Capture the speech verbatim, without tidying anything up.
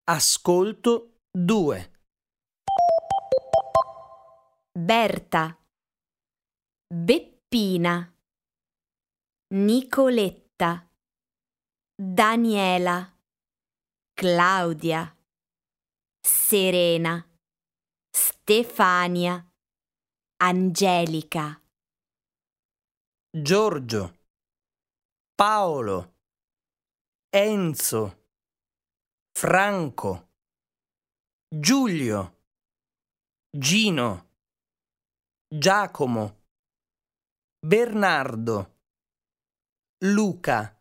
Ascolto due. Berta, Beppina, Nicoletta, Daniela, Claudia, Serena, Stefania, Angelica, Giorgio, Paolo, Enzo, Franco, Giulio, Gino, Giacomo, Bernardo, Luca,